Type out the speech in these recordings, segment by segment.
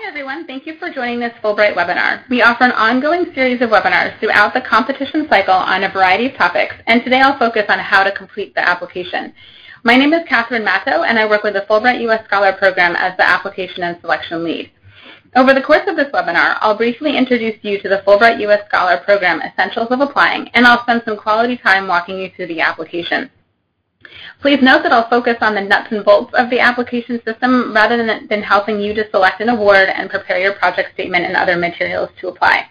everyone. Thank you for joining this Fulbright webinar. We offer an ongoing series of webinars throughout the competition cycle on a variety of topics, and today I'll focus on how to complete the application. My name is Catherine Matto, and I work with the Fulbright U.S. Scholar Program as the Application and Selection Lead. Over the course of this webinar, I'll briefly introduce you to the Fulbright U.S. Scholar Program Essentials of Applying, and I'll spend some quality time walking you through the application. Please note that I'll focus on the nuts and bolts of the application system rather than helping you to select an award and prepare your project statement and other materials to apply.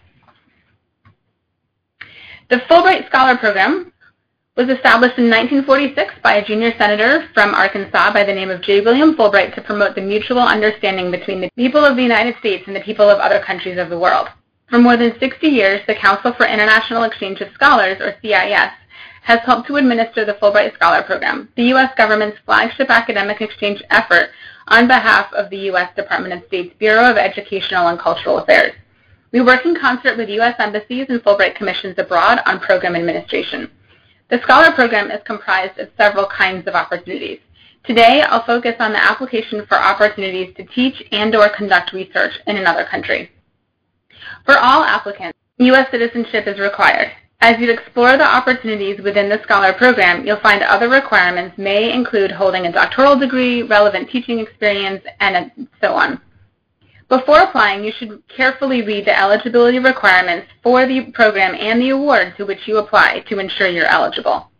The Fulbright Scholar Program was established in 1946 by a junior senator from Arkansas by the name of J. William Fulbright to promote the mutual understanding between the people of the United States and the people of other countries of the world. For more than 60 years, the Council for International Exchange of Scholars, or CIS, has helped to administer the Fulbright Scholar Program, the U.S. government's flagship academic exchange effort on behalf of the U.S. Department of State's Bureau of Educational and Cultural Affairs. We work in concert with U.S. embassies and Fulbright commissions abroad on program administration. The Scholar Program is comprised of several kinds of opportunities. Today, I'll focus on the application for opportunities to teach and/or conduct research in another country. For all applicants, U.S. citizenship is required. As you explore the opportunities within the Scholar Program, you'll find other requirements may include holding a doctoral degree, relevant teaching experience, and so on. Before applying, you should carefully read the eligibility requirements for the program and the award to which you apply to ensure you're eligible.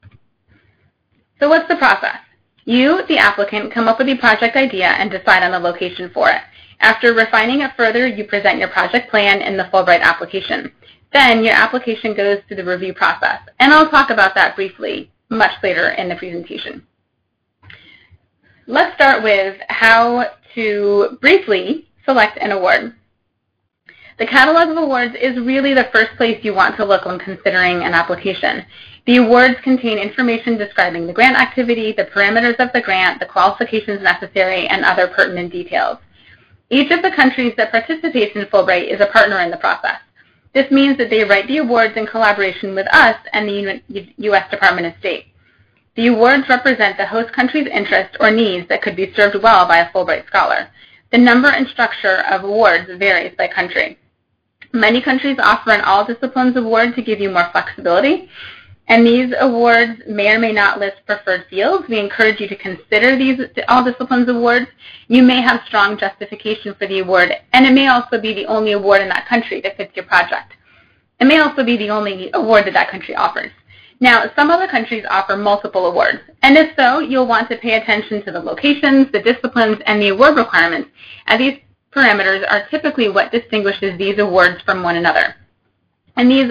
So what's the process? You, the applicant, come up with a project idea and decide on the location for it. After refining it further, you present your project plan in the Fulbright application. Then your application goes through the review process, and I'll talk about that briefly much later in the presentation. Let's start with how to briefly select an award. The catalog of awards is really the first place you want to look when considering an application. The awards contain information describing the grant activity, the parameters of the grant, the qualifications necessary, and other pertinent details. Each of the countries that participates in Fulbright is a partner in the process. This means that they write the awards in collaboration with us and the U.S. Department of State. The awards represent the host country's interests or needs that could be served well by a Fulbright scholar. The number and structure of awards varies by country. Many countries offer an all-disciplines award to give you more flexibility, and these awards may or may not list preferred fields. We encourage you to consider these all-disciplines awards. You may have strong justification for the award, and it may also be the only award in that country that fits your project. It may also be the only award that country offers. Now, some other countries offer multiple awards, and if so, you'll want to pay attention to the locations, the disciplines, and the award requirements, as these parameters are typically what distinguishes these awards from one another. And these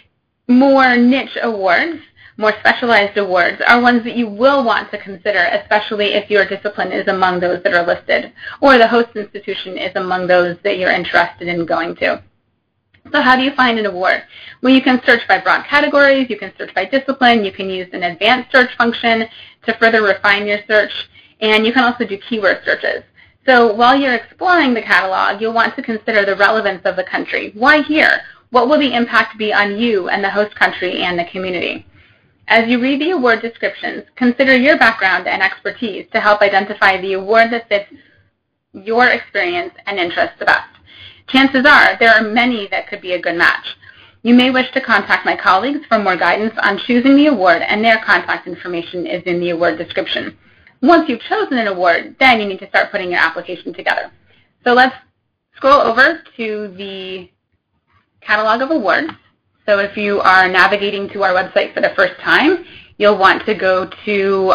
more niche awards, more specialized awards, are ones that you will want to consider, especially if your discipline is among those that are listed, or the host institution is among those that you're interested in going to. So how do you find an award? Well, you can search by broad categories, you can search by discipline, you can use an advanced search function to further refine your search, and you can also do keyword searches. So while you're exploring the catalog, you'll want to consider the relevance of the country. Why here? What will the impact be on you and the host country and the community? As you read the award descriptions, consider your background and expertise to help identify the award that fits your experience and interests the best. Chances are there are many that could be a good match. You may wish to contact my colleagues for more guidance on choosing the award, and their contact information is in the award description. Once you've chosen an award, then you need to start putting your application together. So let's scroll over to the catalog of awards. So if you are navigating to our website for the first time, you'll want to go to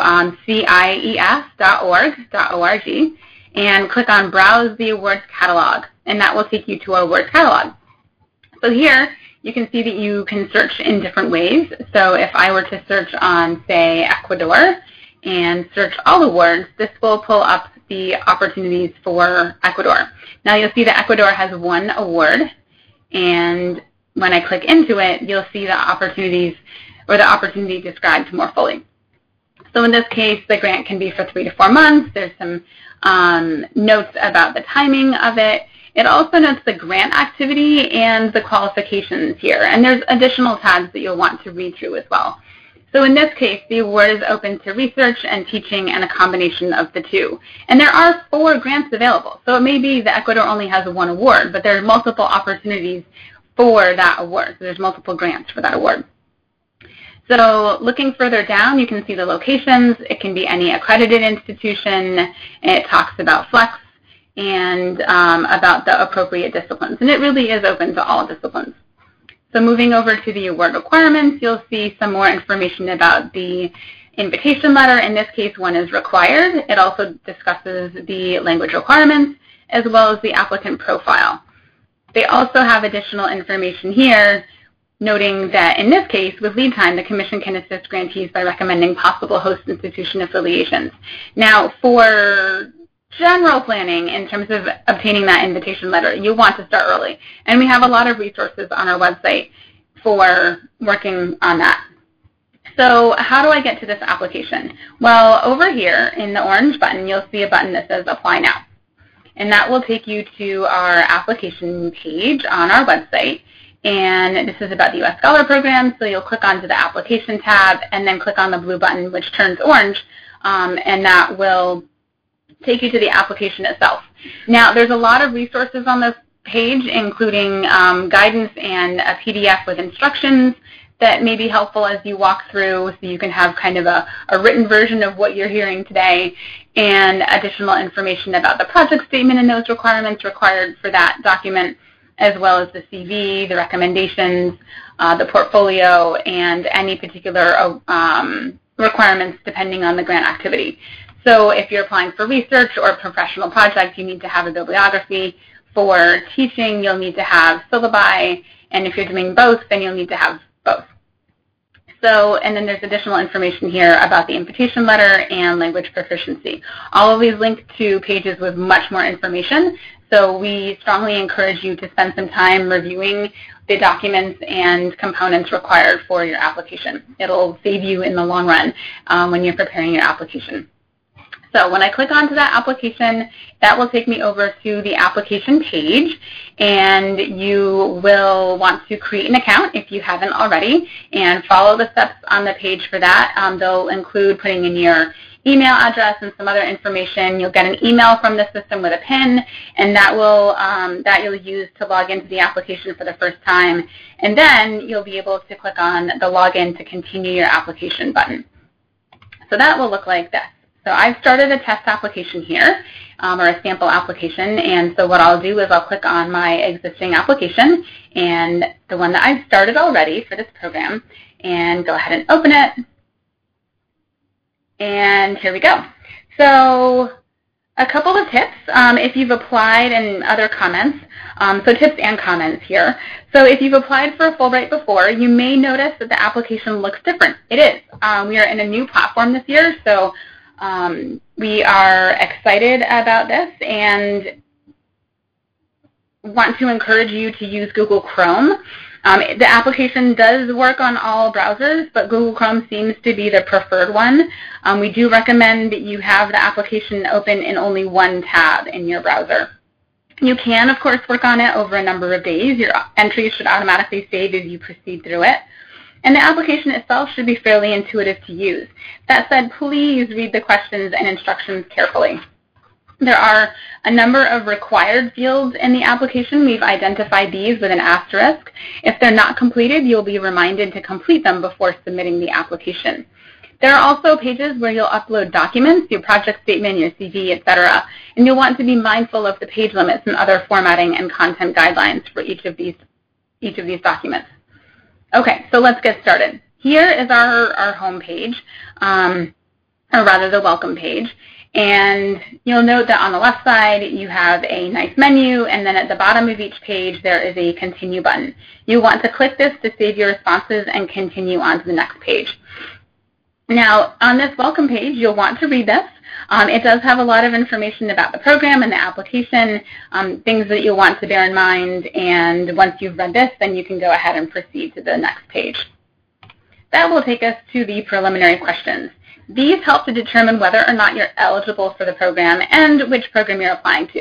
cies.org and click on Browse the Awards Catalog, and that will take you to our awards catalog. So here you can see that you can search in different ways. So if I were to search on, say, Ecuador and search all awards, this will pull up the opportunities for Ecuador. Now you'll see that Ecuador has one award, and when I click into it, you'll see the opportunities or the opportunity described more fully. So in this case, the grant can be for 3 to 4 months. There's some notes about the timing of it. It also notes the grant activity and the qualifications here, and there's additional tabs that you'll want to read through as well. So in this case, the award is open to research and teaching and a combination of the two. And there are 4 grants available. So it may be that Ecuador only has one award, but there are multiple opportunities for that award. So there's multiple grants for that award. So looking further down, you can see the locations. It can be any accredited institution. It talks about Flex and about the appropriate disciplines. And it really is open to all disciplines. So moving over to the award requirements, you'll see some more information about the invitation letter. In this case, one is required. It also discusses the language requirements as well as the applicant profile. They also have additional information here noting that in this case, with lead time, the Commission can assist grantees by recommending possible host institution affiliations. Now, for general planning in terms of obtaining that invitation letter, you want to start early. And we have a lot of resources on our website for working on that. So how do I get to this application? Well, over here in the orange button, you'll see a button that says Apply Now. And that will take you to our application page on our website. And this is about the U.S. Scholar Program, so you'll click onto the Application tab and then click on the blue button, which turns orange, and that will take you to the application itself. Now, there's a lot of resources on this page, including guidance and a PDF with instructions that may be helpful as you walk through, so you can have kind of a written version of what you're hearing today, and additional information about the project statement and those requirements required for that document, as well as the CV, the recommendations, the portfolio, and any particular requirements depending on the grant activity. So if you're applying for research or professional projects, you need to have a bibliography. For teaching, you'll need to have syllabi, and if you're doing both, then you'll need to have both. So, and then there's additional information here about the invitation letter and language proficiency. All of these link to pages with much more information, so we strongly encourage you to spend some time reviewing the documents and components required for your application. It'll save you in the long run when you're preparing your application. So when I click onto that application, that will take me over to the application page, and you will want to create an account if you haven't already and follow the steps on the page for that. They'll include putting in your email address and some other information. You'll get an email from the system with a PIN, and that you'll use to log into the application for the first time. And then you'll be able to click on the Login to Continue Your Application button. So that will look like this. So I've started a test application here, or a sample application, and so what I'll do is I'll click on my existing application, and the one that I've started already for this program, and go ahead and open it. And here we go. So a couple of tips if you've applied, and other comments. So tips and comments here. So if you've applied for a Fulbright before, you may notice that the application looks different. It is. We are in a new platform this year, so we are excited about this and want to encourage you to use Google Chrome. The application does work on all browsers, but Google Chrome seems to be the preferred one. We do recommend that you have the application open in only one tab in your browser. You can, of course, work on it over a number of days. Your entries should automatically save as you proceed through it. And the application itself should be fairly intuitive to use. That said, please read the questions and instructions carefully. There are a number of required fields in the application. We've identified these with an asterisk. If they're not completed, you'll be reminded to complete them before submitting the application. There are also pages where you'll upload documents, your project statement, your CV, etc. And you'll want to be mindful of the page limits and other formatting and content guidelines for each of these documents. Okay, so let's get started. Here is our home page, or rather the welcome page. And you'll note that on the left side you have a nice menu, and then at the bottom of each page there is a continue button. You want to click this to save your responses and continue on to the next page. Now, on this welcome page, you'll want to read this. It does have a lot of information about the program and the application, things that you'll want to bear in mind, and once you've read this, then you can go ahead and proceed to the next page. That will take us to the preliminary questions. These help to determine whether or not you're eligible for the program and which program you're applying to.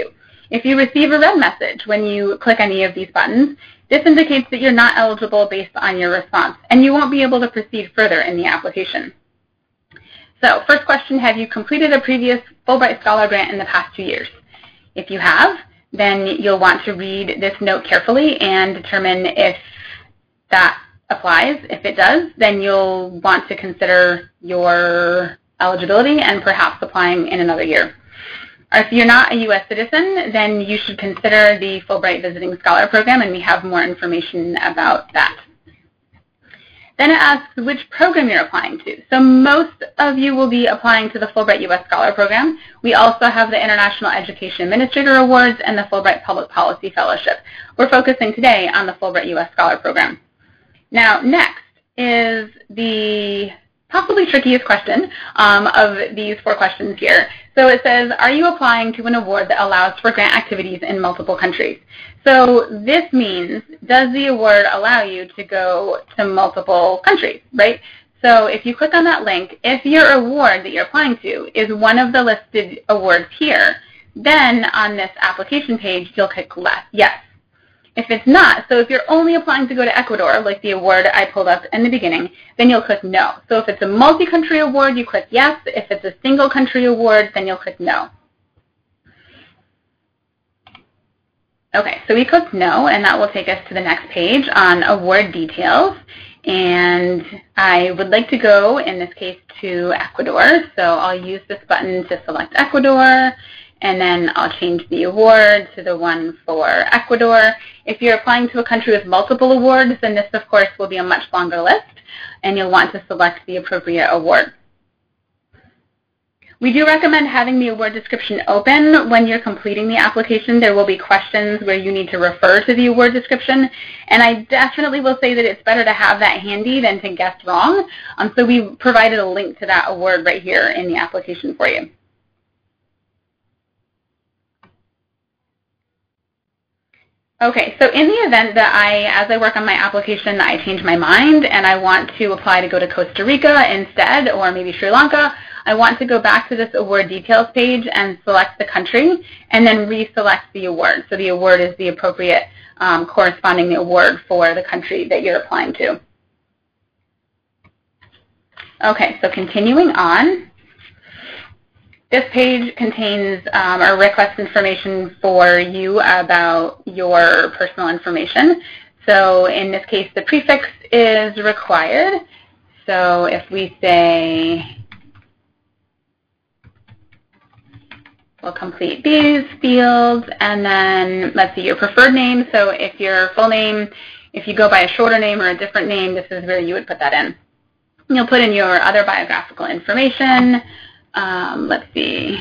If you receive a red message when you click any of these buttons, this indicates that you're not eligible based on your response, and you won't be able to proceed further in the application. So, first question, have you completed a previous Fulbright Scholar Grant in the past 2 years? If you have, then you'll want to read this note carefully and determine if that applies. If it does, then you'll want to consider your eligibility and perhaps applying in another year. If you're not a U.S. citizen, then you should consider the Fulbright Visiting Scholar Program, and we have more information about that. Then it asks which program you're applying to. So most of you will be applying to the Fulbright U.S. Scholar Program. We also have the International Education Administrator Awards and the Fulbright Public Policy Fellowship. We're focusing today on the Fulbright U.S. Scholar Program. Now, next is the possibly trickiest question of these 4 questions here. So it says, are you applying to an award that allows for grant activities in multiple countries? So this means, does the award allow you to go to multiple countries, right? So if you click on that link, if your award that you're applying to is one of the listed awards here, then on this application page, you'll click yes. If it's not, so if you're only applying to go to Ecuador, like the award I pulled up in the beginning, then you'll click no. So if it's a multi-country award, you click yes. If it's a single country award, then you'll click no. Okay, so we clicked no, and that will take us to the next page on award details. And I would like to go, in this case, to Ecuador. So I'll use this button to select Ecuador, and then I'll change the award to the one for Ecuador. If you're applying to a country with multiple awards, then this, of course, will be a much longer list, and you'll want to select the appropriate award. We do recommend having the award description open when you're completing the application. There will be questions where you need to refer to the award description, and I definitely will say that it's better to have that handy than to guess wrong. So we provided a link to that award right here in the application for you. Okay, so in the event that as I work on my application, I change my mind and I want to apply to go to Costa Rica instead, or maybe Sri Lanka, I want to go back to this award details page and select the country and then reselect the award. So the award is the appropriate corresponding award for the country that you're applying to. Okay, so continuing on. This page contains or requests information for you about your personal information. So in this case, the prefix is required. So if we say, we'll complete these fields, and then let's see, your preferred name. So if your full name, if you go by a shorter name or a different name, this is where you would put that in. You'll put in your other biographical information. Let's see.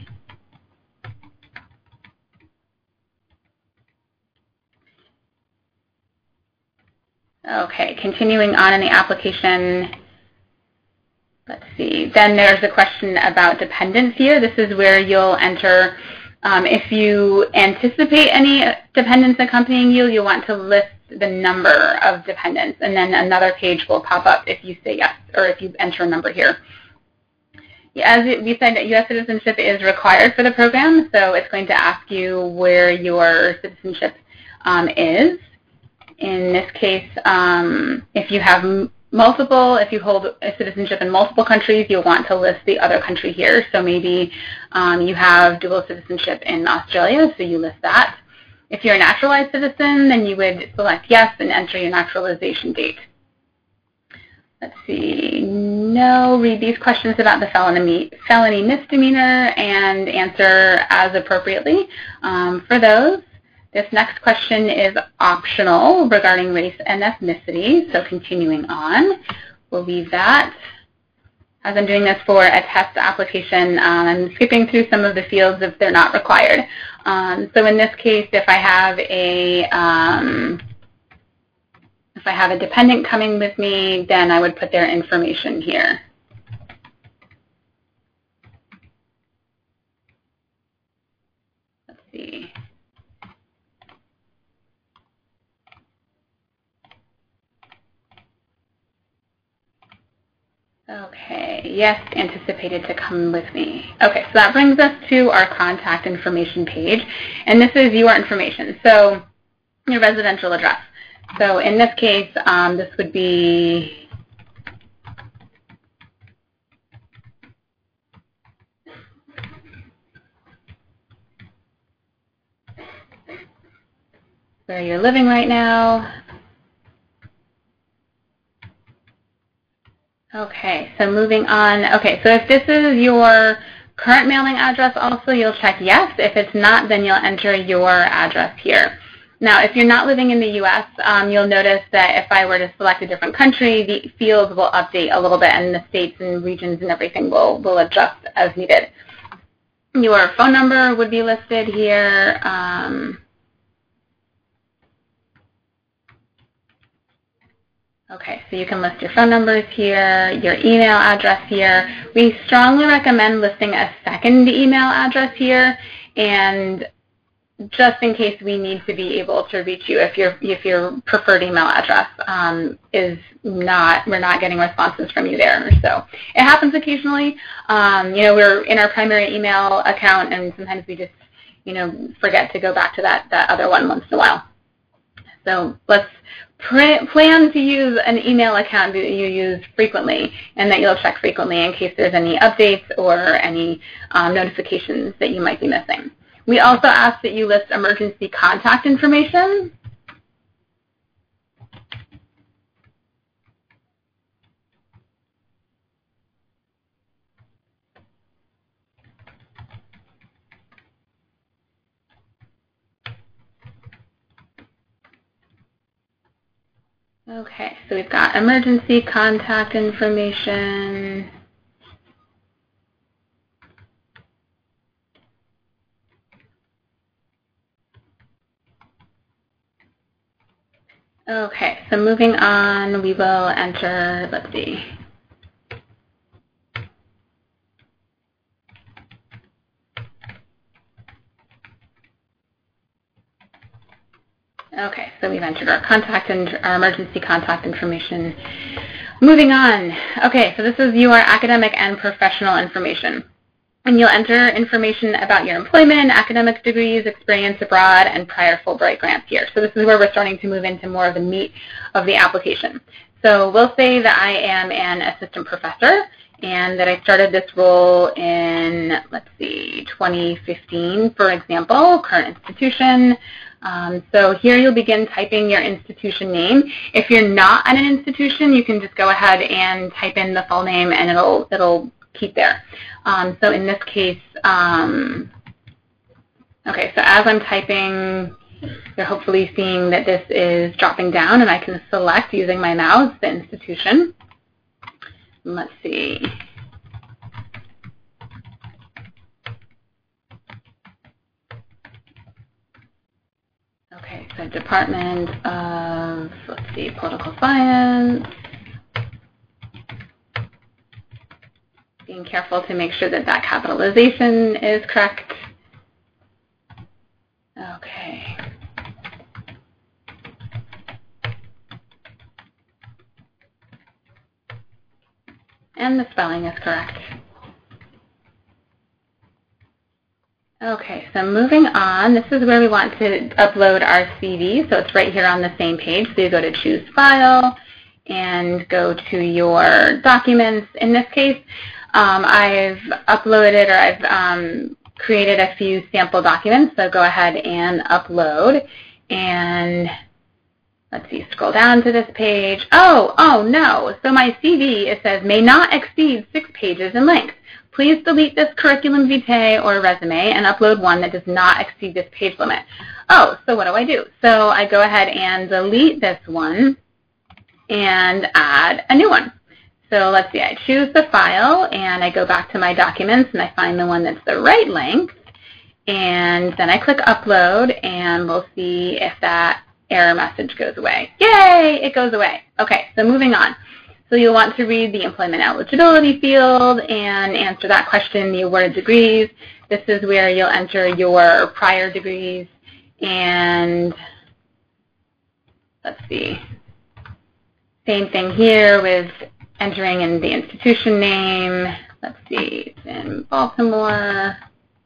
Okay, continuing on in the application. Let's see. Then there's a question about dependents here. This is where you'll enter, if you anticipate any dependents accompanying you, you'll want to list the number of dependents, and then another page will pop up if you say yes, or if you enter a number here. As we said, U.S. citizenship is required for the program, so it's going to ask you where your citizenship is. In this case, if you have if you hold a citizenship in multiple countries, you'll want to list the other country here. So maybe you have dual citizenship in Australia, so you list that. If you're a naturalized citizen, then you would select yes and enter your naturalization date. Let's see. No, read these questions about the felony misdemeanor and answer as appropriately for those. This next question is optional regarding race and ethnicity, so continuing on, we'll leave that. As I'm doing this for a test application, I'm skipping through some of the fields if they're not required. So in this case, if I have a dependent coming with me, then I would put their information here. Let's see. Okay. Okay, yes, anticipated to come with me. Okay, so that brings us to our contact information page, and this is your information, so your residential address. So in this case, this would be where you're living right now. Okay, so moving on. Okay, so if this is your current mailing address also, you'll check yes. If it's not, then you'll enter your address here. Now, if you're not living in the U.S., you'll notice that if I were to select a different country, the fields will update a little bit, and the states and regions and everything will adjust as needed. Your phone number would be listed here. Okay, so you can list your phone numbers here, your email address here. We strongly recommend listing a second email address here, and just in case we need to be able to reach you if your preferred email address we're not getting responses from you there. So it happens occasionally. We're in our primary email account, and sometimes we just forget to go back to that other one once in a while. So let's plan to use an email account that you use frequently and that you'll check frequently in case there's any updates or any notifications that you might be missing. We also ask that you list emergency contact information. Okay, so we've got emergency contact information. Okay, so moving on, we will enter, let's see. Okay, so we've entered our contact and our emergency contact information. Moving on. Okay, so this is your academic and professional information. And you'll enter information about your employment, academic degrees, experience abroad, and prior Fulbright grants here. So this is where we're starting to move into more of the meat of the application. So we'll say that I am an assistant professor and that I started this role in, let's see, 2015, for example, current institution. So here you'll begin typing your institution name. If you're not at an institution, you can just go ahead and type in the full name and it'll keep there. So in this case, okay, so as I'm typing, you're hopefully seeing that this is dropping down and I can select using my mouse the institution. Let's see. Okay, so Department of, let's see, Political Science. Being careful to make sure that that capitalization is correct. Okay. And the spelling is correct. Okay, so moving on, this is where we want to upload our CV. So it's right here on the same page. So you go to Choose File and go to your documents. In this case, I've uploaded or I've created a few sample documents. So go ahead and upload. And let's see, scroll down to this page. Oh no. So my CV, it says, may not exceed 6 pages in length. Please delete this curriculum vitae or resume and upload one that does not exceed this page limit. Oh, so what do? So I go ahead and delete this one and add a new one. So let's see, I choose the file and I go back to my documents and I find the one that's the right length. And then I click upload and we'll see if that error message goes away. Yay, it goes away. Okay, so moving on. So you'll want to read the employment eligibility field and answer that question, the awarded degrees. This is where you'll enter your prior degrees. And let's see, same thing here with entering in the institution name. Let's see, it's in Baltimore,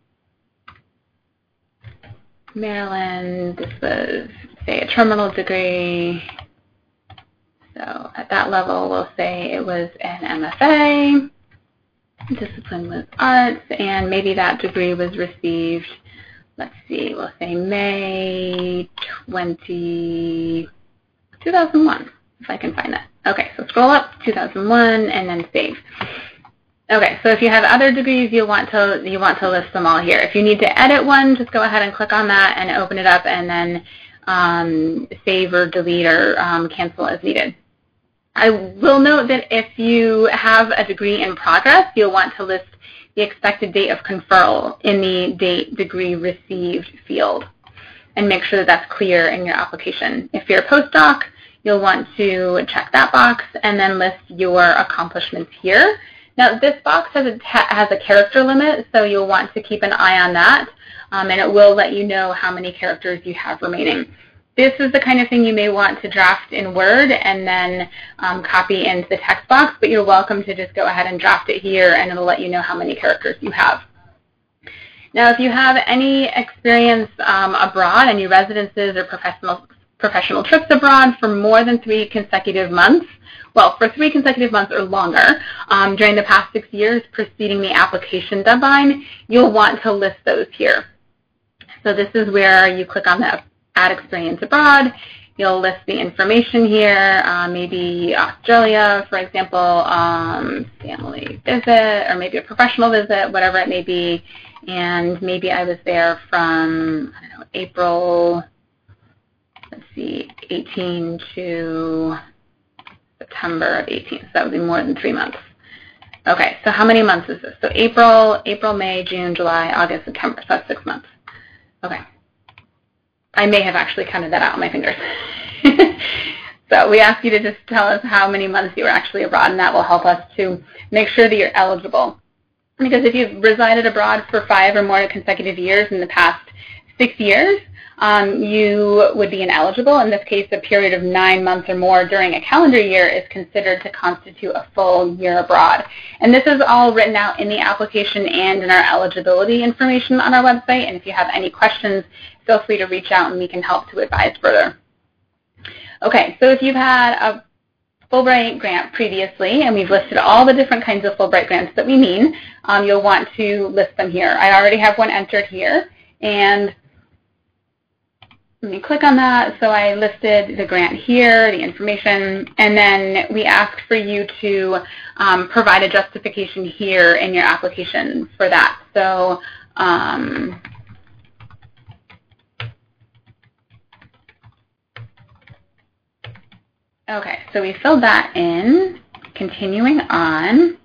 Maryland. This was, say, a terminal degree. So at that level, we'll say it was an MFA. Discipline was arts, and maybe that degree was received, let's see, we'll say May 2001, if I can find that. Okay, so scroll up, 2001, and then save. Okay, so if you have other degrees, you want to list them all here. If you need to edit one, just go ahead and click on that and open it up, and then save or delete or cancel as needed. I will note that if you have a degree in progress, you'll want to list the expected date of conferral in the date degree received field, and make sure that that's clear in your application. If you're a postdoc, you'll want to check that box and then list your accomplishments here. Now, this box has a character limit, so you'll want to keep an eye on that, and it will let you know how many characters you have remaining. This is the kind of thing you may want to draft in Word and then copy into the text box, but you're welcome to just go ahead and draft it here, and it'll let you know how many characters you have. Now, if you have any experience abroad, any residences or professional trips abroad for more than 3 consecutive months, well, for 3 consecutive months or longer, during the past 6 years preceding the application deadline, you'll want to list those here. So this is where you click on the Add Experience Abroad. You'll list the information here, maybe Australia, for example, family visit, or maybe a professional visit, whatever it may be. And maybe I was there from, I don't know, April, let's see, 18 to September of 18. So that would be more than 3 months. Okay, so how many months is this? So April, May, June, July, August, September. So that's 6 months. Okay. I may have actually counted that out on my fingers. So we ask you to just tell us how many months you were actually abroad, and that will help us to make sure that you're eligible. Because if you've resided abroad for 5 or more consecutive years in the past 6 years, you would be ineligible. In this case, a period of 9 months or more during a calendar year is considered to constitute a full year abroad. And this is all written out in the application and in our eligibility information on our website. And if you have any questions, feel free to reach out and we can help to advise further. Okay, so if you've had a Fulbright grant previously, and we've listed all the different kinds of Fulbright grants that we mean, you'll want to list them here. I already have one entered here, and let me click on that. So I listed the grant here, the information, and then we asked for you to provide a justification here in your application for that. So okay, so we filled that in. Continuing on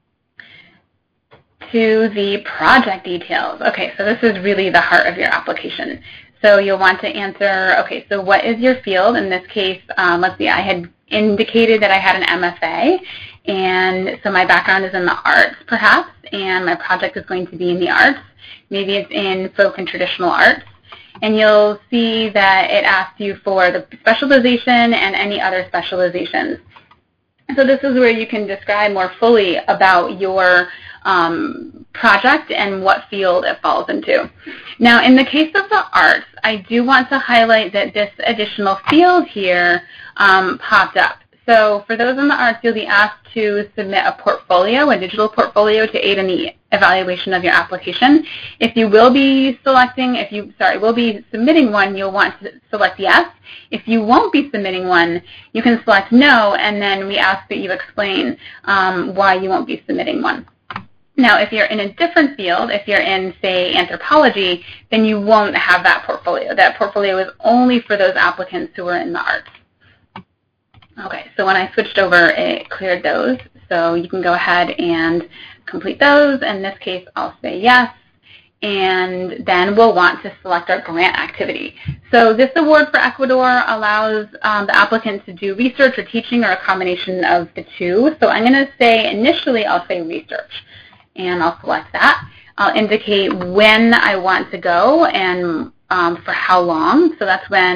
to the project details. Okay, so this is really the heart of your application. So you'll want to answer, okay, so what is your field? In this case, let's see, I had indicated that I had an MFA, and so my background is in the arts, perhaps, and my project is going to be in the arts. Maybe it's in folk and traditional arts. And you'll see that it asks you for the specialization and any other specializations. So this is where you can describe more fully about your project and what field it falls into. Now, in the case of the arts, I do want to highlight that this additional field here popped up. So for those in the arts, you'll be asked to submit a portfolio, a digital portfolio, to aid in the evaluation of your application. If you will be will be submitting one, you'll want to select yes. If you won't be submitting one, you can select no, and then we ask that you explain why you won't be submitting one. Now, if you're in a different field, if you're in, say, anthropology, then you won't have that portfolio. That portfolio is only for those applicants who are in the arts. Okay, so when I switched over, it cleared those. So you can go ahead and complete those. In this case, I'll say yes. And then we'll want to select our grant activity. So this award for Ecuador allows the applicant to do research or teaching or a combination of the two. So I'm going to say, initially, I'll say research. And I'll select that. I'll indicate when I want to go and for how long. So that's when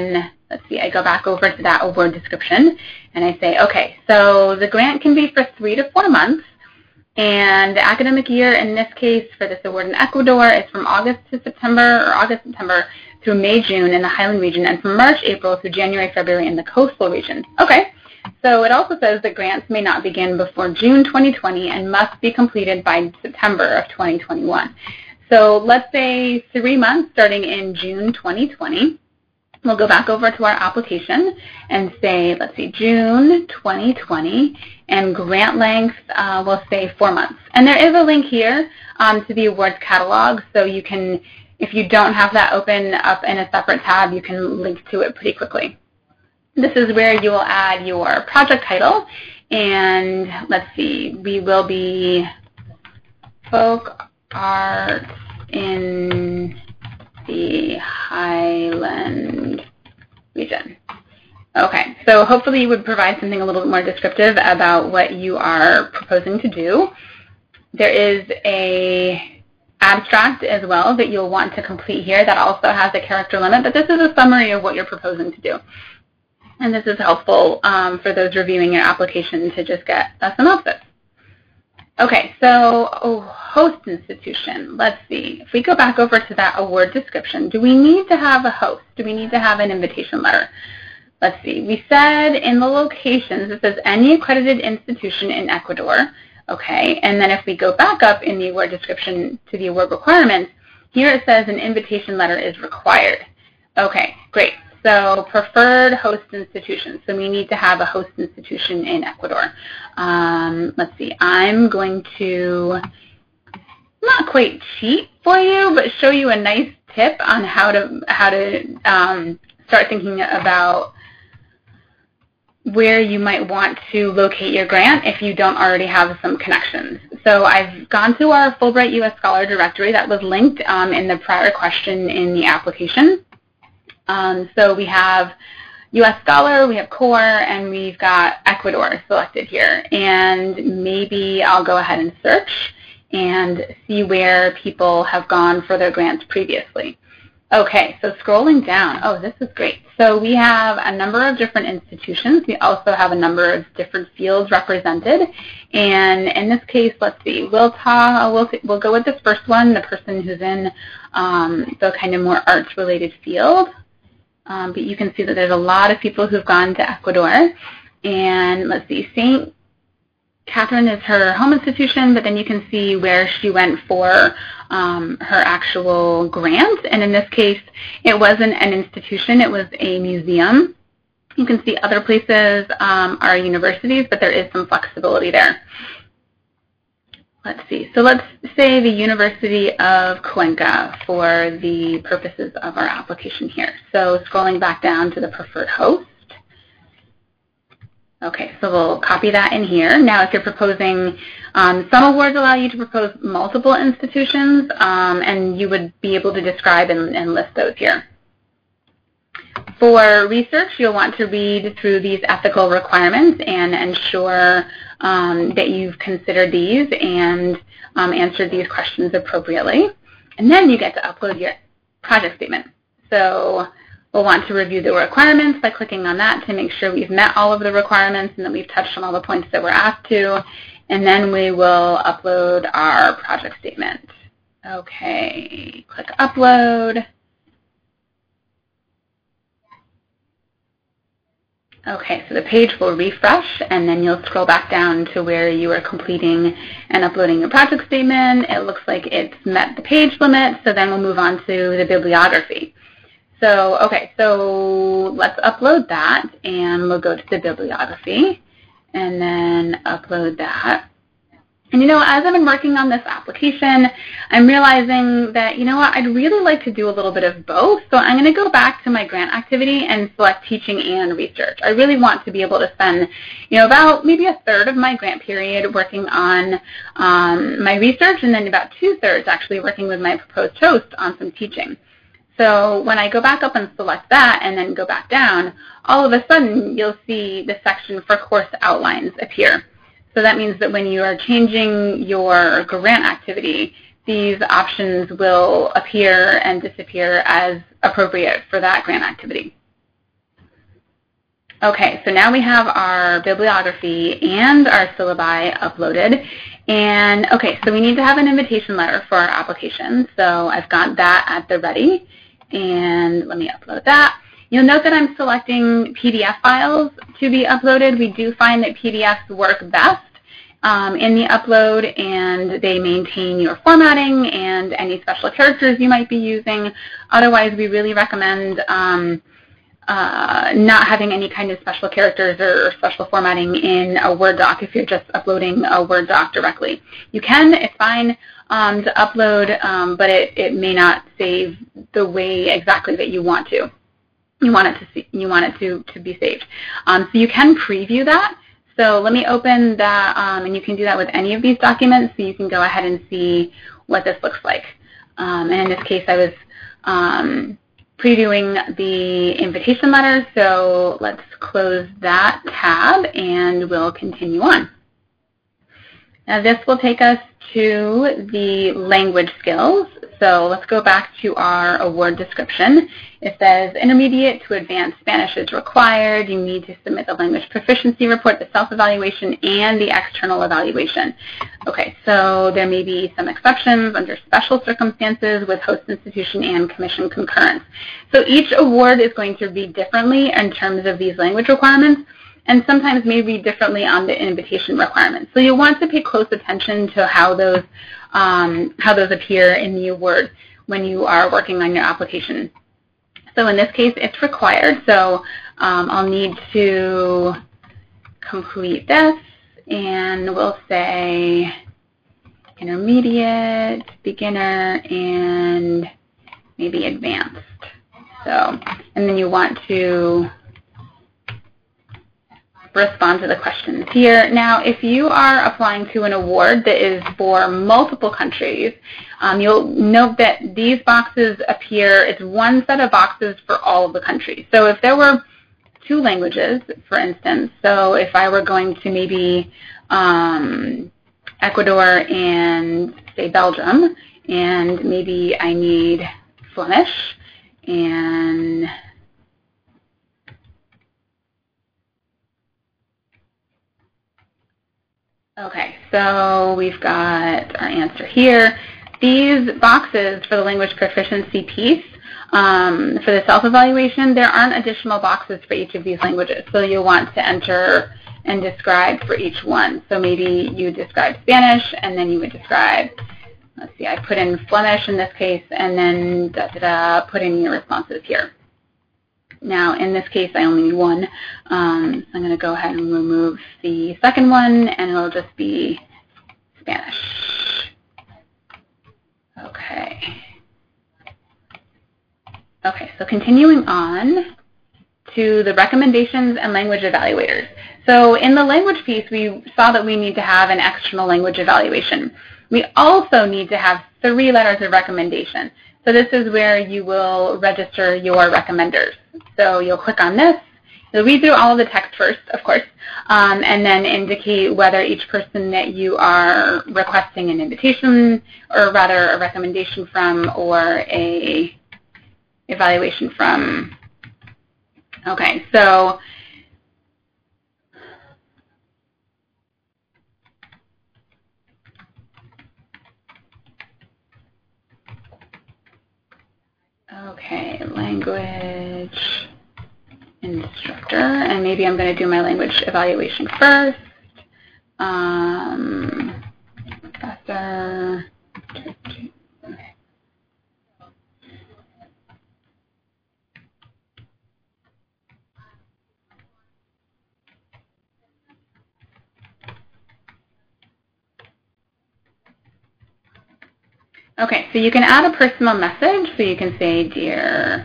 let's see, I go back over to that award description, and I say, okay, so the grant can be for 3 to 4 months, and the academic year in this case for this award in Ecuador is from August to September, or August, September, through May, June in the Highland region, and from March, April through January, February in the coastal region. Okay, so it also says that grants may not begin before June 2020 and must be completed by September of 2021. So let's say 3 months starting in June 2020. We'll go back over to our application and say, let's see, June 2020, and grant length, we'll say 4 months. And there is a link here to the awards catalog, so you can, if you don't have that open up in a separate tab, you can link to it pretty quickly. This is where you will add your project title, and let's see, we will be folk art in the Highland region. Okay, so hopefully you would provide something a little bit more descriptive about what you are proposing to do. There is a abstract as well that you'll want to complete here that also has a character limit, but this is a summary of what you're proposing to do. And this is helpful for those reviewing your application to just get a synopsis. Okay, so host institution. Let's see. If we go back over to that award description, do we need to have a host? Do we need to have an invitation letter? Let's see. We said in the locations, it says any accredited institution in Ecuador. Okay, and then if we go back up in the award description to the award requirements, here it says an invitation letter is required. Okay, great. So preferred host institution. So we need to have a host institution in Ecuador. Let's see. I'm going to not quite cheat for you, but show you a nice tip on how to start thinking about where you might want to locate your grant if you don't already have some connections. So I've gone to our Fulbright U.S. Scholar directory that was linked in the prior question in the application. So we have U.S. Scholar, we have CORE, and we've got Ecuador selected here. And maybe I'll go ahead and search and see where people have gone for their grants previously. Okay, so scrolling down. Oh, this is great. So we have a number of different institutions. We also have a number of different fields represented. And in this case, let's see, we'll go with this first one, the person who's in the kind of more arts-related field. But you can see that there's a lot of people who've gone to Ecuador. And let's see, St. Catherine is her home institution, but then you can see where she went for her actual grant. And in this case, it wasn't an institution, it was a museum. You can see other places are universities, but there is some flexibility there. Let's see. So let's say the University of Cuenca for the purposes of our application here. So scrolling back down to the preferred host. Okay, so we'll copy that in here. Now, if you're proposing, some awards allow you to propose multiple institutions, and you would be able to describe and list those here. For research, you'll want to read through these ethical requirements and ensure that you've considered these and answered these questions appropriately. And then you get to upload your project statement. So we'll want to review the requirements by clicking on that to make sure we've met all of the requirements and that we've touched on all the points that we're asked to. And then we will upload our project statement. Okay, click upload. Okay, so the page will refresh, and then you'll scroll back down to where you are completing and uploading your project statement. It looks like it's met the page limit, so then we'll move on to the bibliography. So, okay, so let's upload that, and we'll go to the bibliography, and then upload that. And, you know, as I've been working on this application, I'm realizing that, you know what, I'd really like to do a little bit of both. So I'm going to go back to my grant activity and select teaching and research. I really want to be able to spend, you know, about maybe a third of my grant period working on my research, and then about 2/3 actually working with my proposed host on some teaching. So when I go back up and select that and then go back down, all of a sudden you'll see the section for course outlines appear. So that means that when you are changing your grant activity, these options will appear and disappear as appropriate for that grant activity. Okay, so now we have our bibliography and our syllabi uploaded. And okay, so we need to have an invitation letter for our application. So I've got that at the ready. And let me upload that. You'll note that I'm selecting PDF files to be uploaded. We do find that PDFs work best in the upload, and they maintain your formatting and any special characters you might be using. Otherwise, we really recommend not having any kind of special characters or special formatting in a Word doc if you're just uploading a Word doc directly. You can, it's fine to upload, but it may not save the way exactly that you want to. You want it to be saved. So you can preview that. So let me open that, and you can do that with any of these documents, so you can go ahead and see what this looks like. And in this case, I was previewing the invitation letter, so let's close that tab and we'll continue on. Now this will take us to the language skills. So let's go back to our award description. It says intermediate to advanced Spanish is required. You need to submit the language proficiency report, the self-evaluation, and the external evaluation. Okay, so there may be some exceptions under special circumstances with host institution and commission concurrence. So each award is going to read differently in terms of these language requirements, and sometimes may read differently on the invitation requirements. So you'll want to pay close attention to how those appear in the award when you are working on your application. So in this case, it's required. So I'll need to complete this, and we'll say intermediate, beginner, and maybe advanced. So, and then you want to respond to the questions here. Now, if you are applying to an award that is for multiple countries, you'll note that these boxes appear, it's one set of boxes for all of the countries. So if there were 2 languages, for instance, so if I were going to maybe Ecuador and, say, Belgium, and maybe I need Flemish, and okay, so we've got our answer here. These boxes for the language proficiency piece, for the self-evaluation, there aren't additional boxes for each of these languages. So you'll want to enter and describe for each one. So maybe you describe Spanish, and then you would describe, let's see, I put in Flemish in this case, and then put in your responses here. Now, in this case, I only need one. So I'm going to go ahead and remove the second one, and it'll just be Spanish. Okay. Okay, so continuing on to the recommendations and language evaluators. So in the language piece, we saw that we need to have an external language evaluation. We also need to have 3 letters of recommendation. So this is where you will register your recommenders. So you'll click on this. You'll read through all of the text first, of course, and then indicate whether each person that you are requesting an invitation, or rather a recommendation from, or a evaluation from. Okay, so okay, language instructor, and maybe I'm going to do my language evaluation first. Professor. Okay, so you can add a personal message, so you can say, dear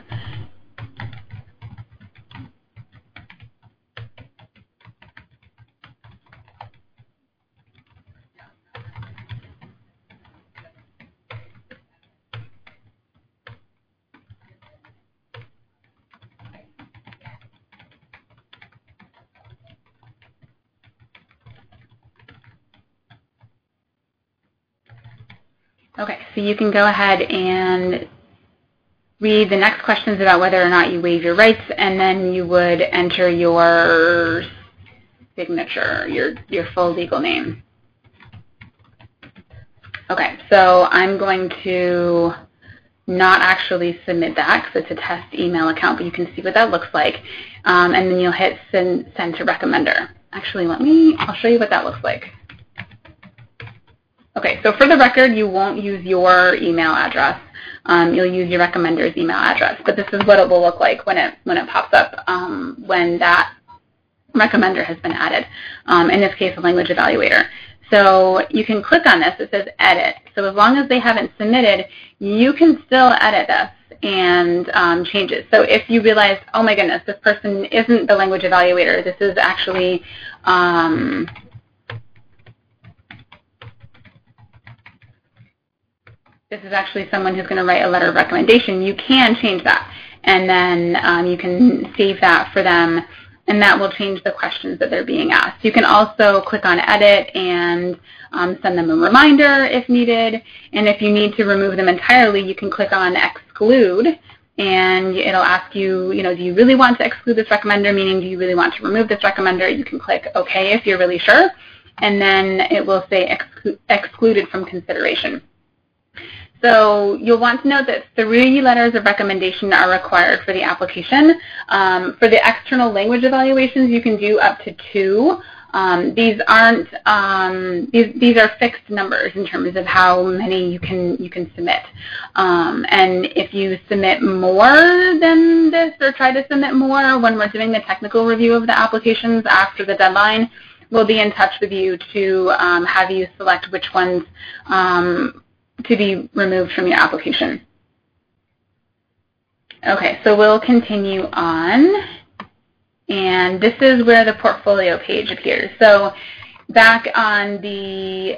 Okay, so you can go ahead and read the next questions about whether or not you waive your rights, and then you would enter your signature, your full legal name. Okay, so I'm going to not actually submit that because it's a test email account, but you can see what that looks like. And then you'll hit send to recommender. Actually, I'll show you what that looks like. Okay, so for the record, you won't use your email address. You'll use your recommender's email address, but this is what it will look like when it pops up when that recommender has been added. In this case, a language evaluator. So you can click on this. It says edit. So as long as they haven't submitted, you can still edit this and change it. So if you realize, oh my goodness, this person isn't the language evaluator, this is actually someone who's going to write a letter of recommendation, you can change that. And then you can save that for them, and that will change the questions that they're being asked. You can also click on edit and send them a reminder if needed. And if you need to remove them entirely, you can click on exclude, and it'll ask you, do you really want to exclude this recommender, meaning do you really want to remove this recommender? You can click OK if you're really sure, and then it will say excluded from consideration. So you'll want to note that 3 letters of recommendation are required for the application. For the external language evaluations, you can do up to 2. These aren't these are fixed numbers in terms of how many you can submit. And if you submit more than this, or try to submit more when we're doing the technical review of the applications after the deadline, we'll be in touch with you to have you select which ones to be removed from your application. Okay, so we'll continue on, and this is where the portfolio page appears. So back on the,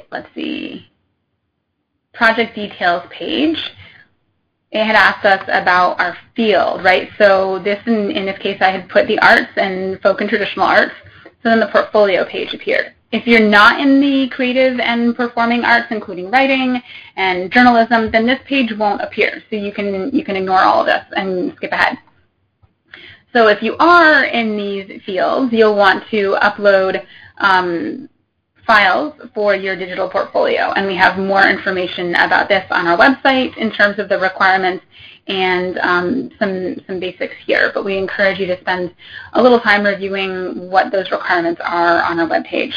project details page, it had asked us about our field, right? So this, in this case, I had put the arts and folk and traditional arts, so then the portfolio page appeared. If you're not in the creative and performing arts, including writing and journalism, then this page won't appear. So you can ignore all of this and skip ahead. So if you are in these fields, you'll want to upload files for your digital portfolio. And we have more information about this on our website in terms of the requirements and some basics here. But we encourage you to spend a little time reviewing what those requirements are on our webpage.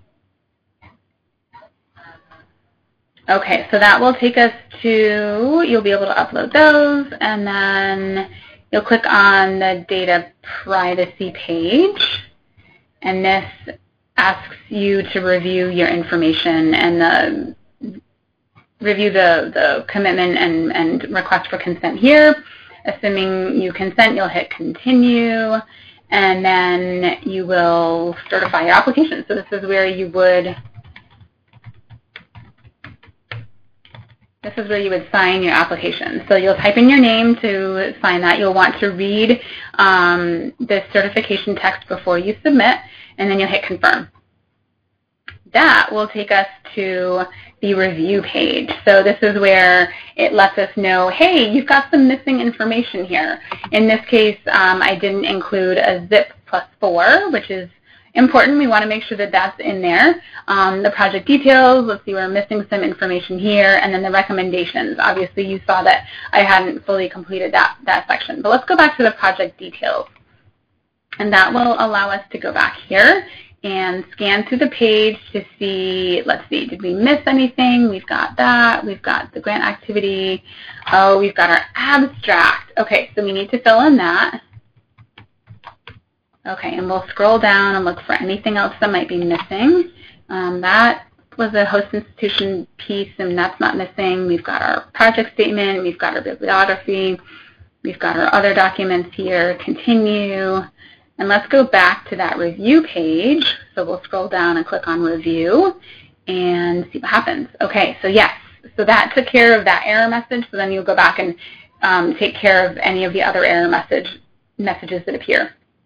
Okay, so that will take us to, you'll be able to upload those, and then you'll click on the data privacy page, and this asks you to review your information and review the commitment and request for consent here. Assuming you consent, you'll hit continue, and then you will certify your application. So this is where you would sign your application. So you'll type in your name to sign that. You'll want to read the certification text before you submit, and then you'll hit confirm. That will take us to the review page. So this is where it lets us know, hey, you've got some missing information here. In this case, I didn't include a zip +4, which is important. We want to make sure that that's in there. The project details, let's see, we're missing some information here, and then the recommendations. Obviously, you saw that I hadn't fully completed that section. But let's go back to the project details. And that will allow us to go back here and scan through the page to see, let's see, did we miss anything? We've got that. We've got the grant activity. Oh, we've got our abstract. Okay, so we need to fill in that. Okay, and we'll scroll down and look for anything else that might be missing. That was a host institution piece, and that's not missing. We've got our project statement. We've got our bibliography. We've got our other documents here. Continue. And let's go back to that review page. So we'll scroll down and click on review and see what happens. Okay, so yes. So that took care of that error message. So then you'll go back and take care of any of the other error messages that appear.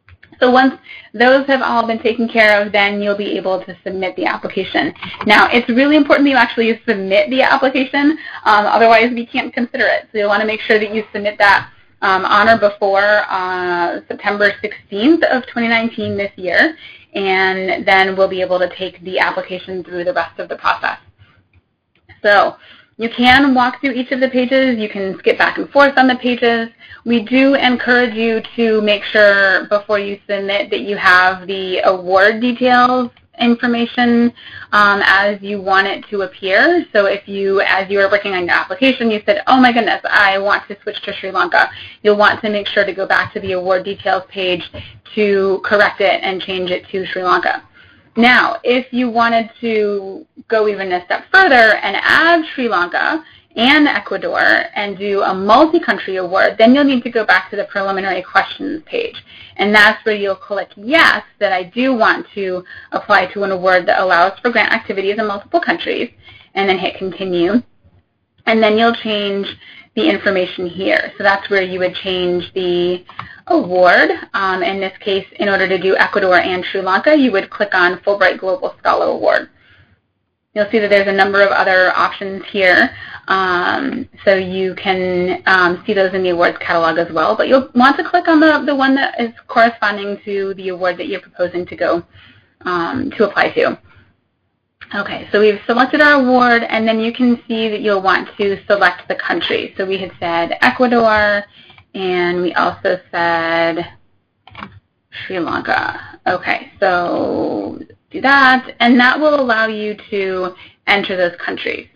So once those have all been taken care of, then you'll be able to submit the application. Now, it's really important that you actually submit the application, otherwise we can't consider it. So you'll want to make sure that you submit that on or before September 16th of 2019 this year, and then we'll be able to take the application through the rest of the process. So you can walk through each of the pages. You can skip back and forth on the pages. We do encourage you to make sure before you submit that you have the award details information as you want it to appear. So if you, as you are working on your application, you said, oh my goodness, I want to switch to Sri Lanka, you'll want to make sure to go back to the award details page to correct it and change it to Sri Lanka. Now, if you wanted to go even a step further and add Sri Lanka and Ecuador and do a multi-country award, then you'll need to go back to the preliminary questions page. And that's where you'll click yes, that I do want to apply to an award that allows for grant activities in multiple countries, and then hit continue. And then you'll change the information here. So that's where you would change the award. In this case, in order to do Ecuador and Sri Lanka, you would click on Fulbright Global Scholar Award. You'll see that there's a number of other options here, so you can see those in the awards catalog as well. But you'll want to click on the one that is corresponding to the award that you're proposing to go to apply to. Okay, so we've selected our award, and then you can see that you'll want to select the country. So we had said Ecuador, and we also said Sri Lanka. Okay, so do that, and that will allow you to enter those countries.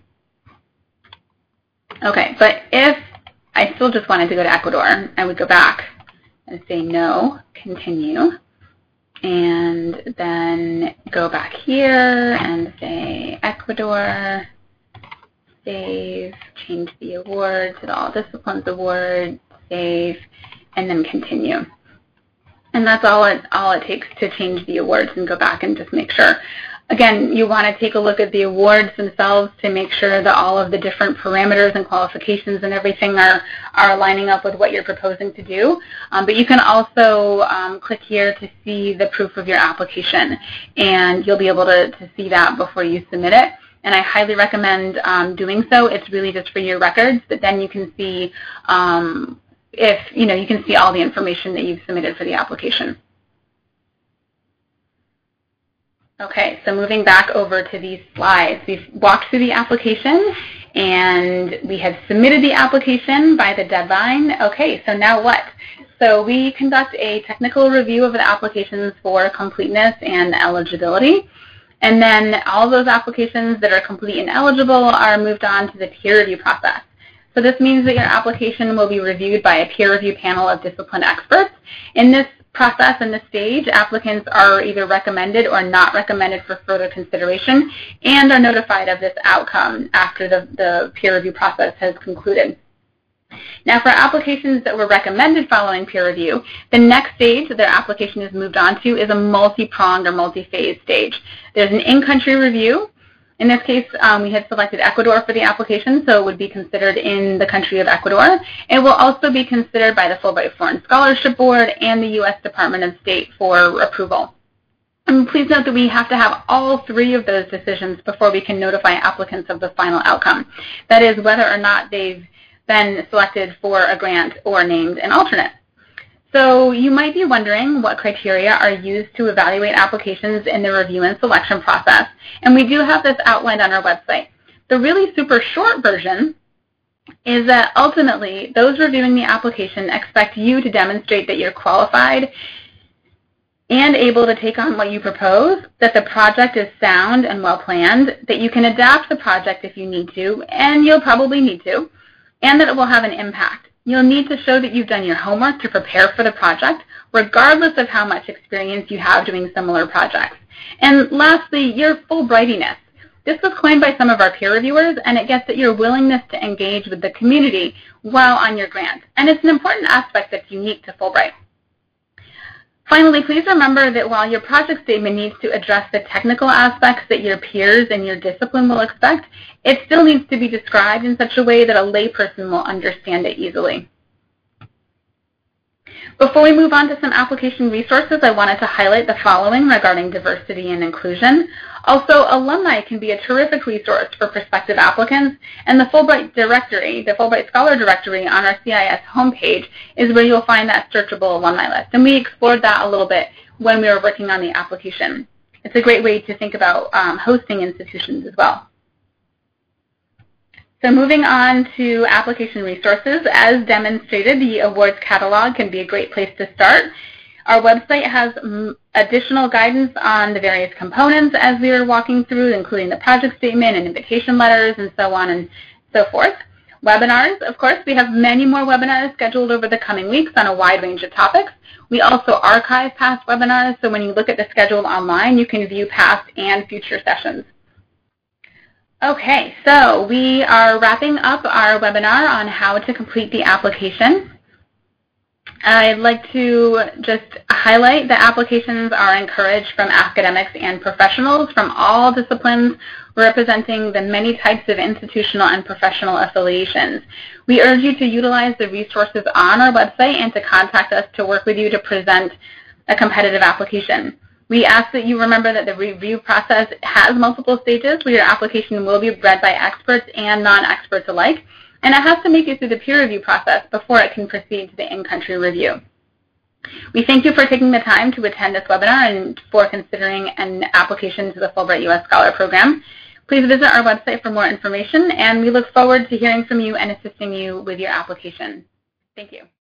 Okay, but if I still just wanted to go to Ecuador, I would go back and say no, continue, and then go back here and say Ecuador, save, change the award to the All Disciplines Award, save, and then continue. And that's all it takes to change the awards and go back and just make sure. Again, you want to take a look at the awards themselves to make sure that all of the different parameters and qualifications and everything are lining up with what you're proposing to do. But you can also click here to see the proof of your application, and you'll be able to see that before you submit it. And I highly recommend doing so. It's really just for your records, but then you can see you can see all the information that you've submitted for the application. Okay, so moving back over to these slides, we've walked through the application, and we have submitted the application by the deadline. Okay, so now what? So we conduct a technical review of the applications for completeness and eligibility, and then all those applications that are complete and eligible are moved on to the peer review process. So this means that your application will be reviewed by a peer review panel of discipline experts. In this process, in this stage, applicants are either recommended or not recommended for further consideration and are notified of this outcome after the peer review process has concluded. Now, for applications that were recommended following peer review, the next stage that their application is moved on to is a multi-pronged or multi-phase stage. There's an in-country review. In this case, we had selected Ecuador for the application, so it would be considered in the country of Ecuador. It will also be considered by the Fulbright Foreign Scholarship Board and the U.S. Department of State for approval. And please note that we have to have all three of those decisions before we can notify applicants of the final outcome. That is, whether or not they've been selected for a grant or named an alternate. So you might be wondering what criteria are used to evaluate applications in the review and selection process, and we do have this outlined on our website. The really super short version is that ultimately those reviewing the application expect you to demonstrate that you're qualified and able to take on what you propose, that the project is sound and well-planned, that you can adapt the project if you need to, and you'll probably need to, and that it will have an impact. You'll need to show that you've done your homework to prepare for the project, regardless of how much experience you have doing similar projects. And lastly, your Fulbrightiness. This was coined by some of our peer reviewers, and it gets at your willingness to engage with the community while on your grant. And it's an important aspect that's unique to Fulbright. Finally, please remember that while your project statement needs to address the technical aspects that your peers and your discipline will expect, it still needs to be described in such a way that a layperson will understand it easily. Before we move on to some application resources, I wanted to highlight the following regarding diversity and inclusion. Also, alumni can be a terrific resource for prospective applicants, and the Fulbright directory, the Fulbright Scholar Directory on our CIS homepage is where you'll find that searchable alumni list. And we explored that a little bit when we were working on the application. It's a great way to think about hosting institutions as well. So moving on to application resources, as demonstrated, the awards catalog can be a great place to start. Our website has additional guidance on the various components as we were walking through, including the project statement and invitation letters and so on and so forth. Webinars, of course, we have many more webinars scheduled over the coming weeks on a wide range of topics. We also archive past webinars, so when you look at the schedule online, you can view past and future sessions. Okay, so we are wrapping up our webinar on how to complete the application. I'd like to just highlight that applications are encouraged from academics and professionals from all disciplines representing the many types of institutional and professional affiliations. We urge you to utilize the resources on our website and to contact us to work with you to present a competitive application. We ask that you remember that the review process has multiple stages where your application will be read by experts and non-experts alike, and it has to make it through the peer review process before it can proceed to the in-country review. We thank you for taking the time to attend this webinar and for considering an application to the Fulbright U.S. Scholar Program. Please visit our website for more information, and we look forward to hearing from you and assisting you with your application. Thank you.